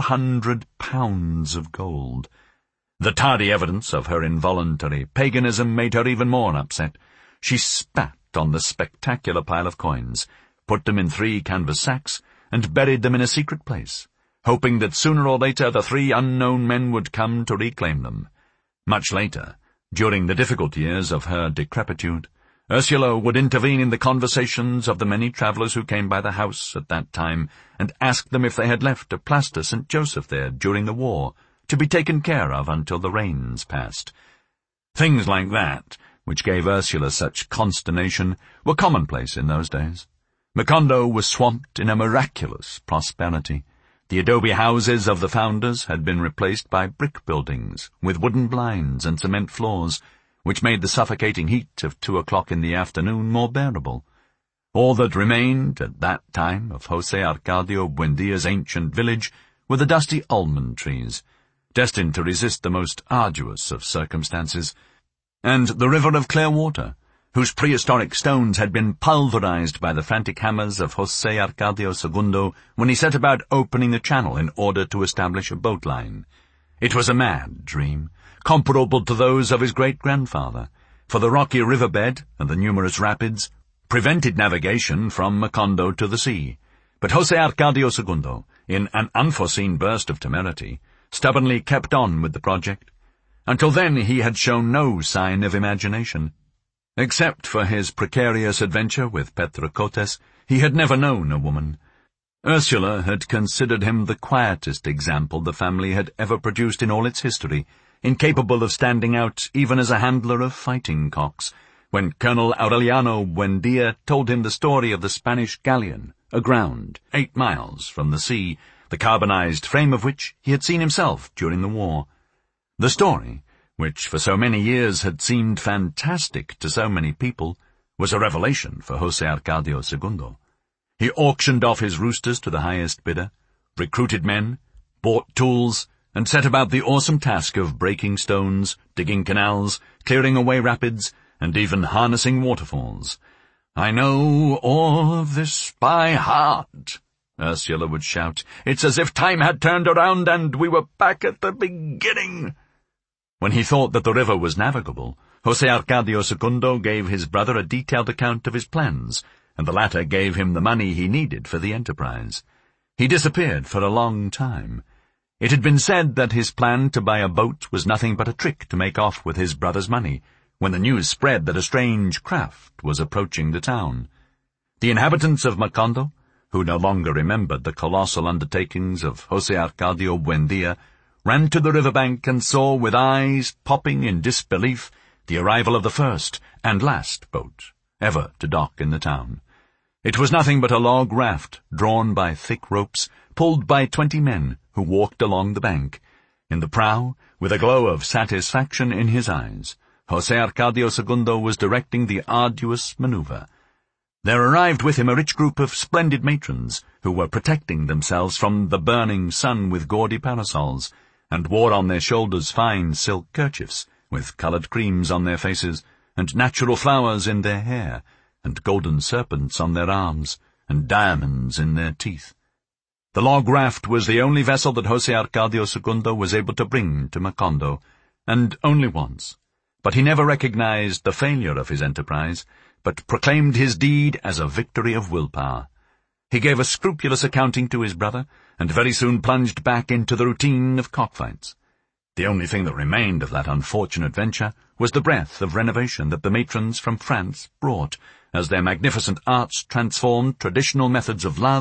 400 pounds of gold. The tardy evidence of her involuntary paganism made her even more upset. She spat on the spectacular pile of coins, put them in 3 canvas sacks, and buried them in a secret place, hoping that sooner or later the 3 unknown men would come to reclaim them. Much later, during the difficult years of her decrepitude, Ursula would intervene in the conversations of the many travellers who came by the house at that time and ask them if they had left a plaster St. Joseph there during the war, to be taken care of until the rains passed. Things like that, which gave Ursula such consternation, were commonplace in those days. Macondo was swamped in a miraculous prosperity. The adobe houses of the founders had been replaced by brick buildings with wooden blinds and cement floors, which made the suffocating heat of 2 o'clock in the afternoon more bearable. All that remained at that time of José Arcadio Buendia's ancient village were the dusty almond trees, destined to resist the most arduous of circumstances, and the river of clear water, whose prehistoric stones had been pulverized by the frantic hammers of José Arcadio II when he set about opening the channel in order to establish a boat line. It was a mad dream, comparable to those of his great-grandfather, for the rocky riverbed and the numerous rapids prevented navigation from Macondo to the sea. But José Arcadio II, in an unforeseen burst of temerity, stubbornly kept on with the project. Until then he had shown no sign of imagination. Except for his precarious adventure with Petra Cotes, he had never known a woman. Ursula had considered him the quietest example the family had ever produced in all its history, incapable of standing out even as a handler of fighting cocks, when Colonel Aureliano Buendia told him the story of the Spanish galleon, aground 8 miles from the sea, the carbonized frame of which he had seen himself during the war. The story, which for so many years had seemed fantastic to so many people, was a revelation for José Arcadio II. He auctioned off his roosters to the highest bidder, recruited men, bought tools, and set about the awesome task of breaking stones, digging canals, clearing away rapids, and even harnessing waterfalls. "I know all of this by heart," Ursula would shout. "It's as if time had turned around and we were back at the beginning." When he thought that the river was navigable, José Arcadio II gave his brother a detailed account of his plans, and the latter gave him the money he needed for the enterprise. He disappeared for a long time. It had been said that his plan to buy a boat was nothing but a trick to make off with his brother's money, when the news spread that a strange craft was approaching the town. The inhabitants of Macondo, who no longer remembered the colossal undertakings of José Arcadio Buendia, ran to the riverbank and saw with eyes popping in disbelief the arrival of the first and last boat ever to dock in the town. It was nothing but a log raft drawn by thick ropes, pulled by 20 men who walked along the bank. In the prow, with a glow of satisfaction in his eyes, José Arcadio II was directing the arduous maneuver. There arrived with him a rich group of splendid matrons who were protecting themselves from the burning sun with gaudy parasols, and wore on their shoulders fine silk kerchiefs, with coloured creams on their faces, and natural flowers in their hair, and golden serpents on their arms, and diamonds in their teeth. The log raft was the only vessel that José Arcadio II was able to bring to Macondo, and only once. But he never recognized the failure of his enterprise, but proclaimed his deed as a victory of willpower. He gave a scrupulous accounting to his brother, and very soon plunged back into the routine of cockfights. The only thing that remained of that unfortunate venture was the breath of renovation that the matrons from France brought, as their magnificent arts transformed traditional methods of love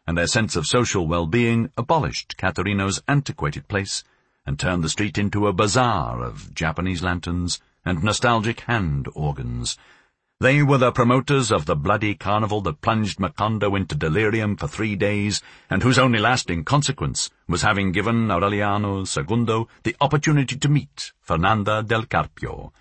and their sense of social well-being abolished Caterino's antiquated place and turned the street into a bazaar of Japanese lanterns and nostalgic hand organs. They were the promoters of the bloody carnival that plunged Macondo into delirium for 3 days, and whose only lasting consequence was having given Aureliano II the opportunity to meet Fernanda del Carpio.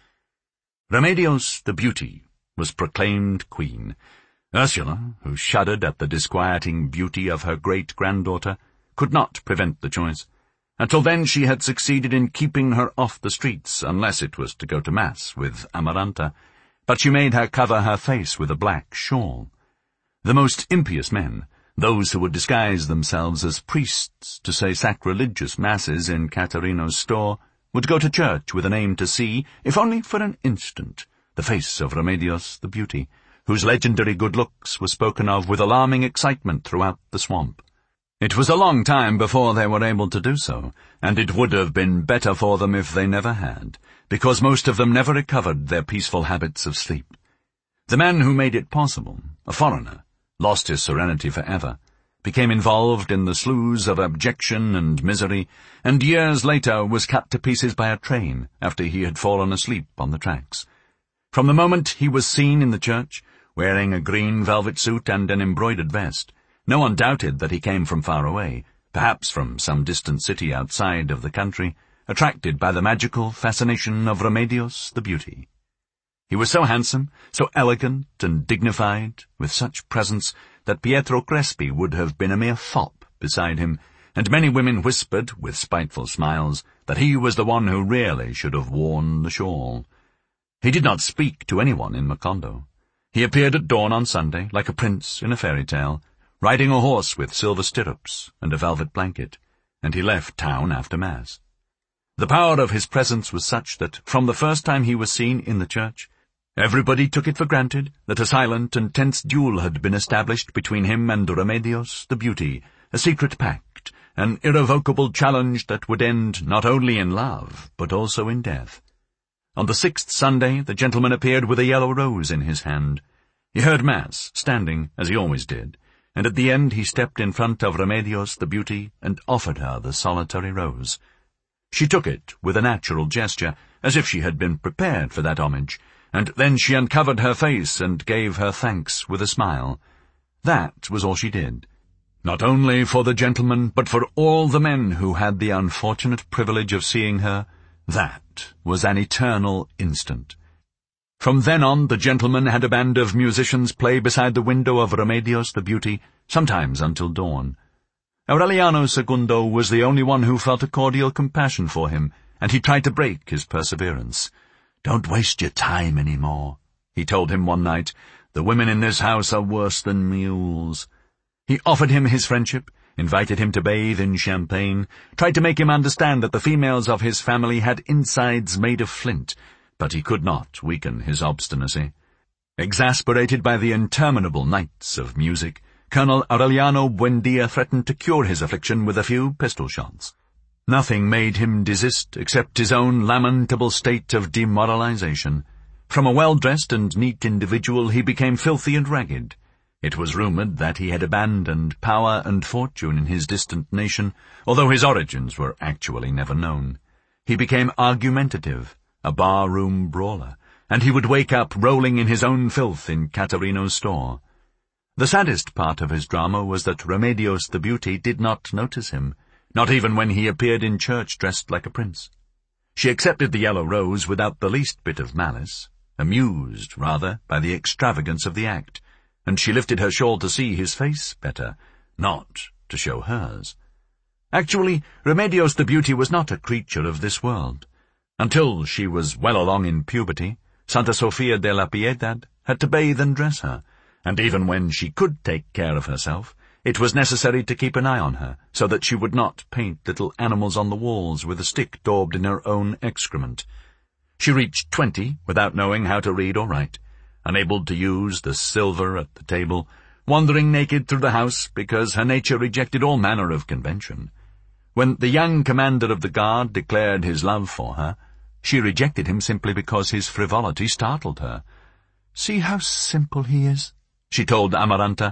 Remedios the Beauty was proclaimed queen. Ursula, who shuddered at the disquieting beauty of her great-granddaughter, could not prevent the choice. Until then she had succeeded in keeping her off the streets, unless it was to go to Mass with Amaranta, but she made her cover her face with a black shawl. The most impious men, those who would disguise themselves as priests to say sacrilegious masses in Caterino's store, would go to church with an aim to see, if only for an instant, the face of Remedios the Beauty, whose legendary good looks were spoken of with alarming excitement throughout the swamp. It was a long time before they were able to do so, and it would have been better for them if they never had, because most of them never recovered their peaceful habits of sleep. The man who made it possible, a foreigner, lost his serenity forever, became involved in the sloughs of abjection and misery, and years later was cut to pieces by a train after he had fallen asleep on the tracks. From the moment he was seen in the church, wearing a green velvet suit and an embroidered vest, no one doubted that he came from far away, perhaps from some distant city outside of the country, attracted by the magical fascination of Remedios the Beauty. He was so handsome, so elegant and dignified, with such presence, that Pietro Crespi would have been a mere fop beside him, and many women whispered, with spiteful smiles, that he was the one who really should have worn the shawl. He did not speak to anyone in Macondo. He appeared at dawn on Sunday, like a prince in a fairy tale, riding a horse with silver stirrups and a velvet blanket, and he left town after Mass. The power of his presence was such that, from the first time he was seen in the church, everybody took it for granted that a silent and tense duel had been established between him and Remedios the Beauty, a secret pact, an irrevocable challenge that would end not only in love, but also in death. On the 6th Sunday the gentleman appeared with a yellow rose in his hand. He heard Mass, standing, as he always did, and at the end he stepped in front of Remedios the Beauty and offered her the solitary rose. She took it with a natural gesture, as if she had been prepared for that homage, and then she uncovered her face and gave her thanks with a smile. That was all she did, not only for the gentleman, but for all the men who had the unfortunate privilege of seeing her. That was an eternal instant. From then on the gentleman had a band of musicians play beside the window of Remedios the Beauty, sometimes until dawn. Aureliano II was the only one who felt a cordial compassion for him, and he tried to break his perseverance. "Don't waste your time any more," he told him one night. "The women in this house are worse than mules." He offered him his friendship, invited him to bathe in champagne, tried to make him understand that the females of his family had insides made of flint, but he could not weaken his obstinacy. Exasperated by the interminable nights of music, Colonel Aureliano Buendia threatened to cure his affliction with a few pistol shots. Nothing made him desist except his own lamentable state of demoralization. From a well-dressed and neat individual he became filthy and ragged. It was rumored that he had abandoned power and fortune in his distant nation, although his origins were actually never known. He became argumentative, a bar-room brawler, and he would wake up rolling in his own filth in Caterino's store. The saddest part of his drama was that Remedios the Beauty did not notice him, not even when he appeared in church dressed like a prince. She accepted the yellow rose without the least bit of malice, amused, rather, by the extravagance of the act, and she lifted her shawl to see his face better, not to show hers. Actually, Remedios the Beauty was not a creature of this world. Until she was well along in puberty, Santa Sofia de la Piedad had to bathe and dress her, and even when she could take care of herself, it was necessary to keep an eye on her, so that she would not paint little animals on the walls with a stick daubed in her own excrement. She reached 20 without knowing how to read or write, unable to use the silver at the table, wandering naked through the house because her nature rejected all manner of convention. When the young commander of the guard declared his love for her, she rejected him simply because his frivolity startled her. "See how simple he is," she told Amaranta.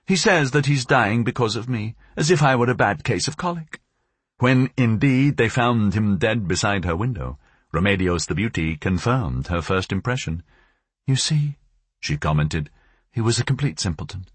He says that he's dying because of me, as if I were a bad case of colic." When, indeed, they found him dead beside her window, Remedios the Beauty confirmed her first impression. "You see," she commented, "he was a complete simpleton."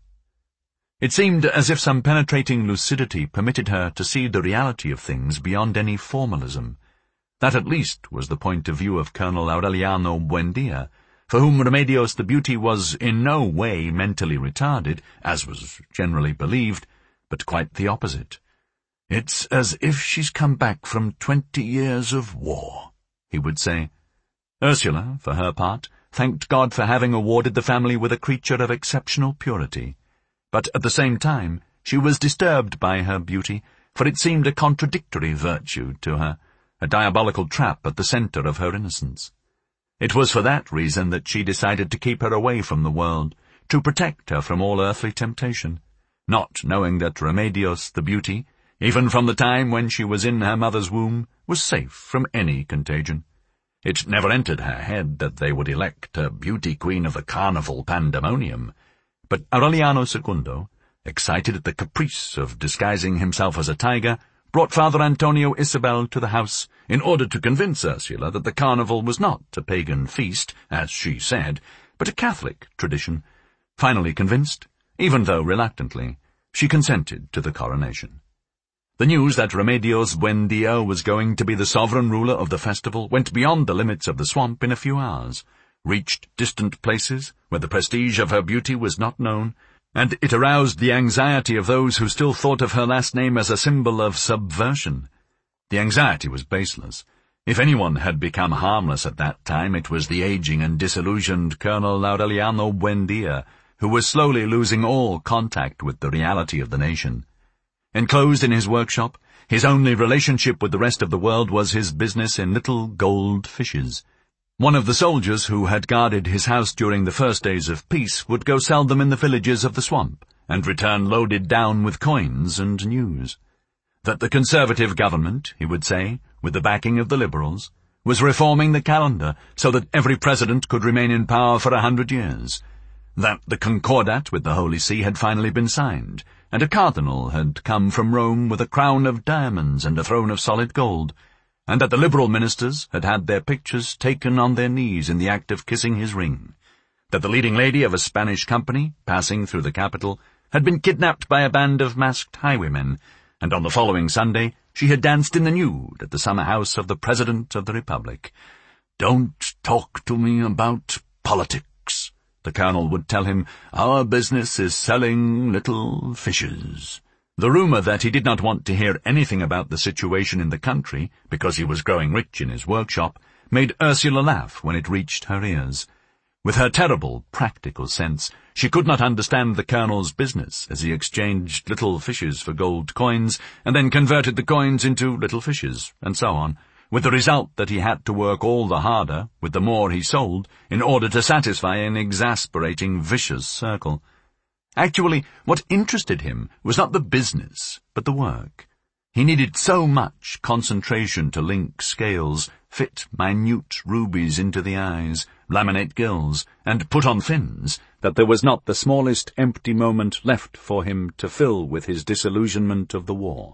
It seemed as if some penetrating lucidity permitted her to see the reality of things beyond any formalism. That at least was the point of view of Colonel Aureliano Buendia, for whom Remedios the Beauty was in no way mentally retarded, as was generally believed, but quite the opposite. "It's as if she's come back from 20 years of war," he would say. Ursula, for her part, thanked God for having awarded the family with a creature of exceptional purity. But at the same time, she was disturbed by her beauty, for it seemed a contradictory virtue to her, a diabolical trap at the centre of her innocence. It was for that reason that she decided to keep her away from the world, to protect her from all earthly temptation, not knowing that Remedios the Beauty, even from the time when she was in her mother's womb, was safe from any contagion. It never entered her head that they would elect a beauty queen of the carnival pandemonium. But Aureliano II, excited at the caprice of disguising himself as a tiger, brought Father Antonio Isabel to the house in order to convince Ursula that the carnival was not a pagan feast, as she said, but a Catholic tradition. Finally convinced, even though reluctantly, she consented to the coronation. The news that Remedios Buendia was going to be the sovereign ruler of the festival went beyond the limits of the swamp in a few hours, reached distant places where the prestige of her beauty was not known, and it aroused the anxiety of those who still thought of her last name as a symbol of subversion. The anxiety was baseless. If anyone had become harmless at that time, it was the aging and disillusioned Colonel Aureliano Buendia, who was slowly losing all contact with the reality of the nation. Enclosed in his workshop, his only relationship with the rest of the world was his business in little gold fishes. One of the soldiers who had guarded his house during the first days of peace would go sell them in the villages of the swamp, and return loaded down with coins and news. That the Conservative government, he would say, with the backing of the Liberals, was reforming the calendar so that every president could remain in power for 100 years. That the Concordat with the Holy See had finally been signed, and a cardinal had come from Rome with a crown of diamonds and a throne of solid gold, and that the Liberal ministers had had their pictures taken on their knees in the act of kissing his ring, that the leading lady of a Spanish company, passing through the capital, had been kidnapped by a band of masked highwaymen, and on the following Sunday she had danced in the nude at the summer house of the President of the Republic. "Don't talk to me about politics," the colonel would tell him. "Our business is selling little fishes." The rumour that he did not want to hear anything about the situation in the country, because he was growing rich in his workshop, made Ursula laugh when it reached her ears. With her terrible practical sense, she could not understand the colonel's business as he exchanged little fishes for gold coins, and then converted the coins into little fishes, and so on, with the result that he had to work all the harder, with the more he sold, in order to satisfy an exasperating, vicious circle. Actually, what interested him was not the business, but the work. He needed so much concentration to link scales, fit minute rubies into the eyes, laminate gills, and put on fins, that there was not the smallest empty moment left for him to fill with his disillusionment of the war.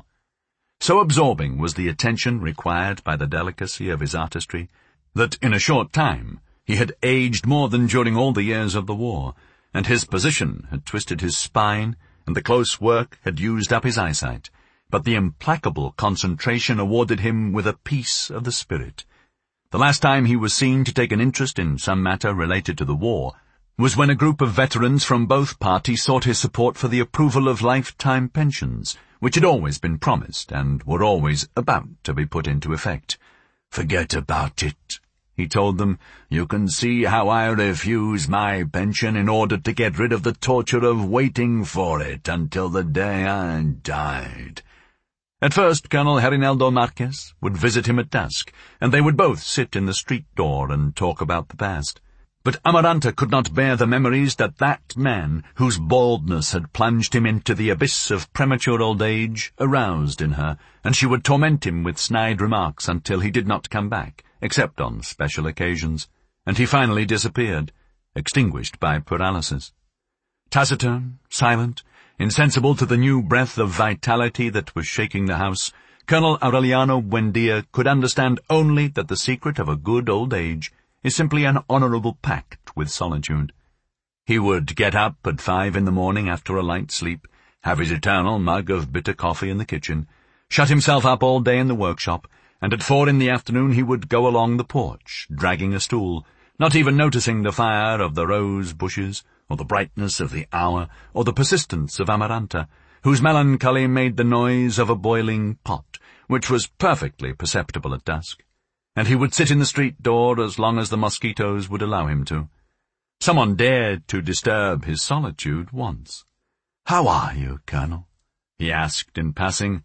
So absorbing was the attention required by the delicacy of his artistry, that in a short time he had aged more than during all the years of the war, and his position had twisted his spine, and the close work had used up his eyesight, but the implacable concentration awarded him with a peace of the spirit. The last time he was seen to take an interest in some matter related to the war was when a group of veterans from both parties sought his support for the approval of lifetime pensions, which had always been promised and were always about to be put into effect. "Forget about it," he told them. "You can see how I refuse my pension in order to get rid of the torture of waiting for it until the day I died." At first Colonel Herinaldo Marquez would visit him at dusk, and they would both sit in the street door and talk about the past. But Amaranta could not bear the memories that man, whose baldness had plunged him into the abyss of premature old age, aroused in her, and she would torment him with snide remarks until he did not come back, except on special occasions, and he finally disappeared, extinguished by paralysis. Taciturn, silent, Insensible to the new breath of vitality that was shaking the house, Colonel Aureliano Buendia could understand only that the secret of a good old age is simply an honourable pact with solitude. He would get up at 5 in the morning after a light sleep, have his eternal mug of bitter coffee in the kitchen, shut himself up all day in the workshop, and at 4 in the afternoon he would go along the porch, dragging a stool, not even noticing the fire of the rose bushes, or the brightness of the hour, or the persistence of Amaranta, whose melancholy made the noise of a boiling pot, which was perfectly perceptible at dusk. And he would sit in the street door as long as the mosquitoes would allow him to. Someone dared to disturb his solitude once. "How are you, Colonel?" he asked in passing.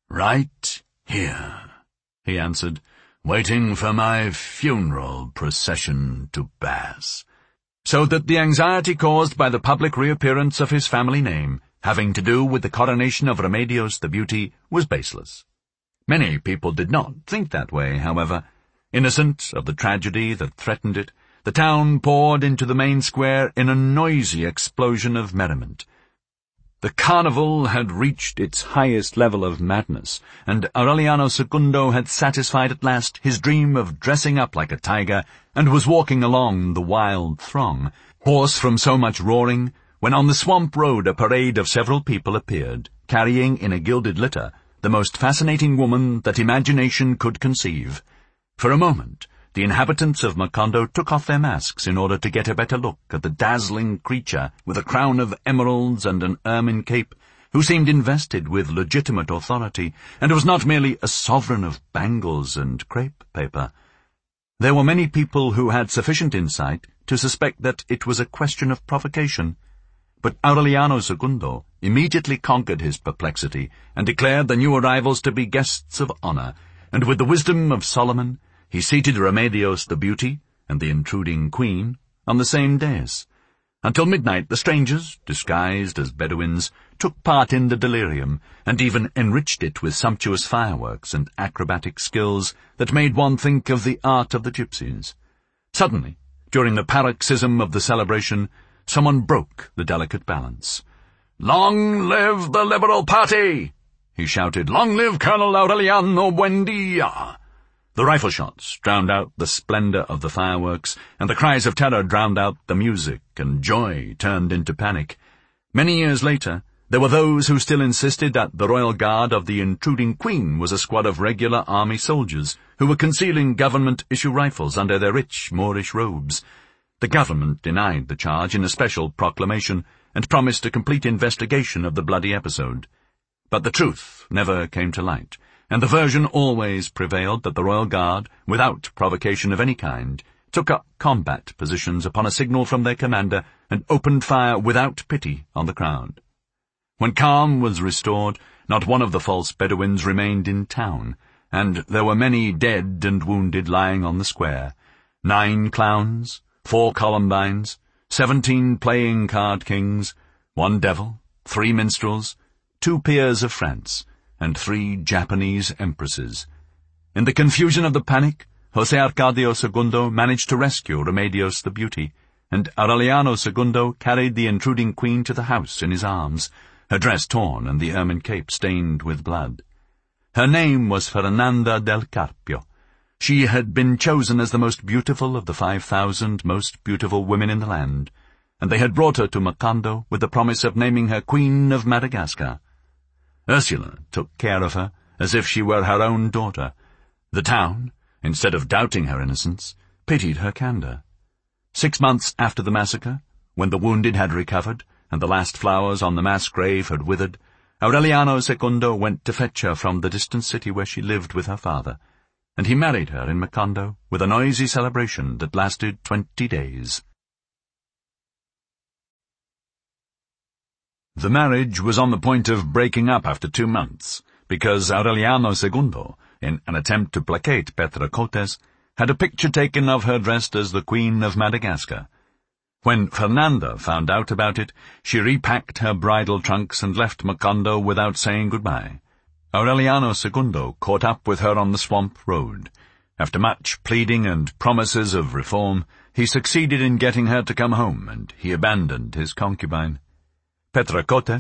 "Right here," he answered, "waiting for my funeral procession to pass." So that the anxiety caused by the public reappearance of his family name, having to do with the coronation of Remedios the Beauty, was baseless. Many people did not think that way, however. Innocent of the tragedy that threatened it, the town poured into the main square in a noisy explosion of merriment. The carnival had reached its highest level of madness, and Aureliano II had satisfied at last his dream of dressing up like a tiger, and was walking along the wild throng, hoarse from so much roaring, when on the swamp road a parade of several people appeared, carrying in a gilded litter the most fascinating woman that imagination could conceive. For a moment, the inhabitants of Macondo took off their masks in order to get a better look at the dazzling creature with a crown of emeralds and an ermine cape, who seemed invested with legitimate authority, and was not merely a sovereign of bangles and crepe paper. There were many people who had sufficient insight to suspect that it was a question of provocation, but Aureliano II immediately conquered his perplexity and declared the new arrivals to be guests of honour, and with the wisdom of Solomon, he seated Remedios the Beauty and the intruding queen on the same dais. Until midnight the strangers, disguised as Bedouins, took part in the delirium, and even enriched it with sumptuous fireworks and acrobatic skills that made one think of the art of the gypsies. Suddenly, during the paroxysm of the celebration, someone broke the delicate balance. "Long live the Liberal Party!" he shouted. "Long live Colonel Aureliano Buendia!" The rifle shots drowned out the splendour of the fireworks, and the cries of terror drowned out the music, and joy turned into panic. Many years later, there were those who still insisted that the royal guard of the intruding queen was a squad of regular army soldiers, who were concealing government-issue rifles under their rich Moorish robes. The government denied the charge in a special proclamation, and promised a complete investigation of the bloody episode. But the truth never came to light, and the version always prevailed that the Royal Guard, without provocation of any kind, took up combat positions upon a signal from their commander and opened fire without pity on the crowd. When calm was restored, not one of the false Bedouins remained in town, and there were many dead and wounded lying on the square. 9 clowns, 4 columbines, 17 playing card kings, 1 devil, 3 minstrels, 2 peers of France, and 3 Japanese empresses. In the confusion of the panic, José Arcadio II managed to rescue Remedios the Beauty, and Aureliano II carried the intruding queen to the house in his arms, her dress torn and the ermine cape stained with blood. Her name was Fernanda del Carpio. She had been chosen as the most beautiful of the 5,000 most beautiful women in the land, and they had brought her to Macondo with the promise of naming her Queen of Madagascar. Ursula took care of her as if she were her own daughter. The town, instead of doubting her innocence, pitied her candour. 6 months after the massacre, when the wounded had recovered and the last flowers on the mass grave had withered, Aureliano II went to fetch her from the distant city where she lived with her father, and he married her in Macondo with a noisy celebration that lasted 20 days. The marriage was on the point of breaking up after 2 months, because Aureliano II, in an attempt to placate Petra Cotes, had a picture taken of her dressed as the Queen of Madagascar. When Fernanda found out about it, she repacked her bridal trunks and left Macondo without saying goodbye. Aureliano II caught up with her on the swamp road. After much pleading and promises of reform, he succeeded in getting her to come home, and he abandoned his concubine. Petra Cotes,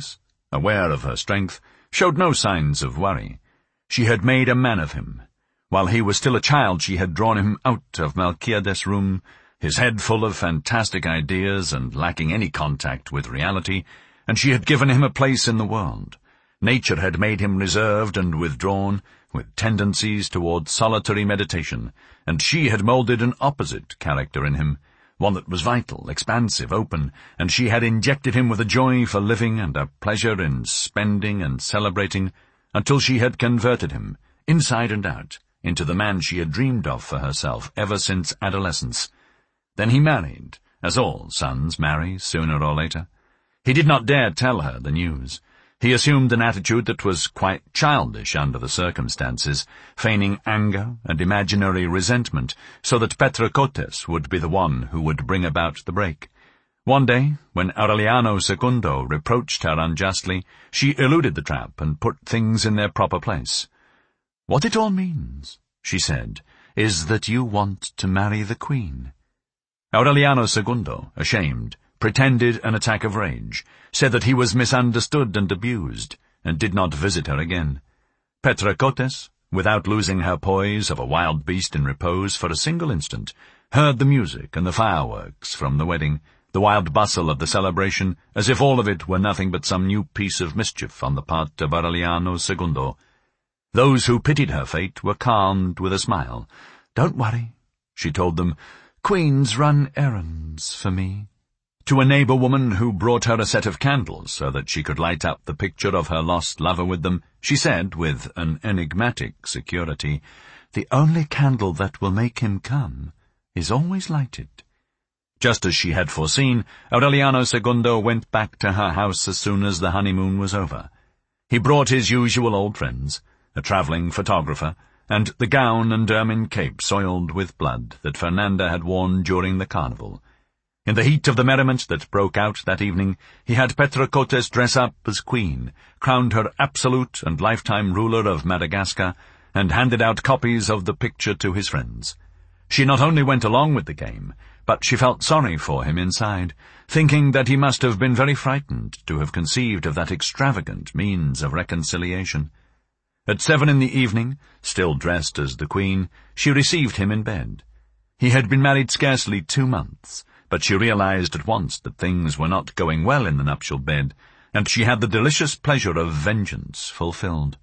aware of her strength, showed no signs of worry. She had made a man of him. While he was still a child, she had drawn him out of Melchiades' room, his head full of fantastic ideas and lacking any contact with reality, and she had given him a place in the world. Nature had made him reserved and withdrawn, with tendencies toward solitary meditation, and she had molded an opposite character in him, one that was vital, expansive, open, and she had injected him with a joy for living and a pleasure in spending and celebrating, until she had converted him, inside and out, into the man she had dreamed of for herself ever since adolescence. Then he married, as all sons marry sooner or later. He did not dare tell her the news. He assumed an attitude that was quite childish under the circumstances, feigning anger and imaginary resentment, so that Petracotes would be the one who would bring about the break. One day, when Aureliano Secundo reproached her unjustly, she eluded the trap and put things in their proper place. "What it all means," she said, "is that you want to marry the queen." Aureliano Secundo, ashamed, pretended an attack of rage, said that he was misunderstood and abused, and did not visit her again. Petracotes, without losing her poise of a wild beast in repose for a single instant, heard the music and the fireworks from the wedding, the wild bustle of the celebration, as if all of it were nothing but some new piece of mischief on the part of Aureliano Secundo. Those who pitied her fate were calmed with a smile. "Don't worry," she told them. "Queens run errands for me." To a neighbor woman who brought her a set of candles so that she could light up the picture of her lost lover with them, she said, with an enigmatic security, "The only candle that will make him come is always lighted." Just as she had foreseen, Aureliano Secundo went back to her house as soon as the honeymoon was over. He brought his usual old friends, a travelling photographer, and the gown and ermine cape soiled with blood that Fernanda had worn during the carnival. In the heat of the merriment that broke out that evening, he had Petracotes dress up as queen, crowned her absolute and lifetime ruler of Madagascar, and handed out copies of the picture to his friends. She not only went along with the game, but she felt sorry for him inside, thinking that he must have been very frightened to have conceived of that extravagant means of reconciliation. At 7 in the evening, still dressed as the queen, she received him in bed. He had been married scarcely 2 months, but she realized at once that things were not going well in the nuptial bed, and she had the delicious pleasure of vengeance fulfilled.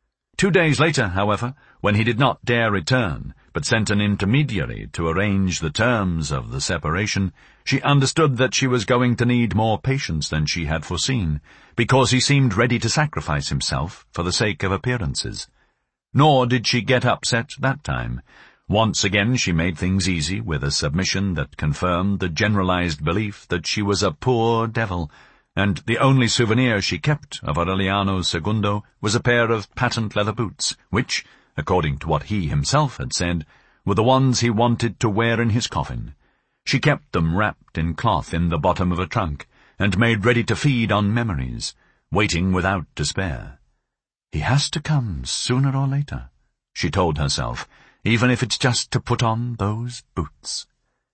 2 days later, however, when he did not dare return, but sent an intermediary to arrange the terms of the separation, she understood that she was going to need more patience than she had foreseen, because he seemed ready to sacrifice himself for the sake of appearances. Nor did she get upset that time. Once again she made things easy with a submission that confirmed the generalized belief that she was a poor devil, and the only souvenir she kept of Aureliano Secundo was a pair of patent leather boots, which, according to what he himself had said, were the ones he wanted to wear in his coffin. She kept them wrapped in cloth in the bottom of a trunk, and made ready to feed on memories, waiting without despair. "He has to come sooner or later," she told herself, "even if it's just to put on those boots."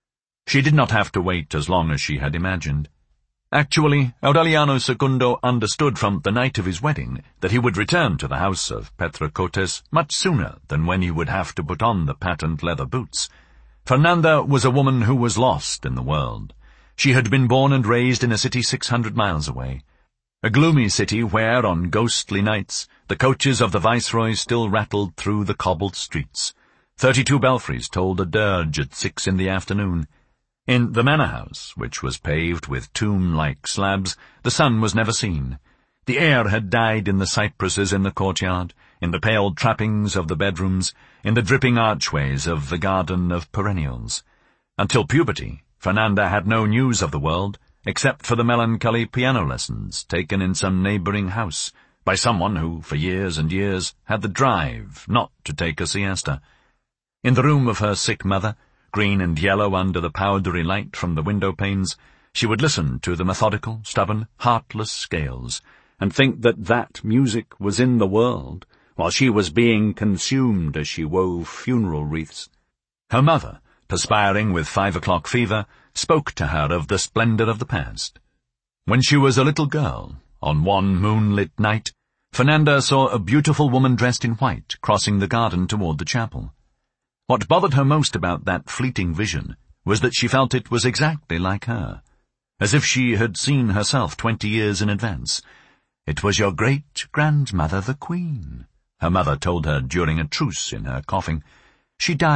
She did not have to wait as long as she had imagined. Actually, Aureliano Secundo understood from the night of his wedding that he would return to the house of Petracotes much sooner than when he would have to put on the patent leather boots. Fernanda was a woman who was lost in the world. She had been born and raised in a city 600 miles away, a gloomy city where, on ghostly nights, the coaches of the viceroy still rattled through the cobbled streets. 32 belfries tolled a dirge at 6 in the afternoon. In the manor house, which was paved with tomb-like slabs, the sun was never seen. The air had died in the cypresses in the courtyard, in the pale trappings of the bedrooms, in the dripping archways of the garden of perennials. Until puberty, Fernanda had no news of the world, except for the melancholy piano lessons taken in some neighboring house, by someone who, for years and years, had the drive not to take a siesta. In the room of her sick mother, green and yellow under the powdery light from the window-panes, she would listen to the methodical, stubborn, heartless scales, and think that that music was in the world, while she was being consumed as she wove funeral wreaths. Her mother, perspiring with 5 o'clock fever, spoke to her of the splendor of the past. When she was a little girl, On one moonlit night, Fernanda saw a beautiful woman dressed in white crossing the garden toward the chapel. What bothered her most about that fleeting vision was that she felt it was exactly like her, as if she had seen herself 20 years in advance. "It was your great-grandmother, the Queen," her mother told her during a truce in her coughing. "She died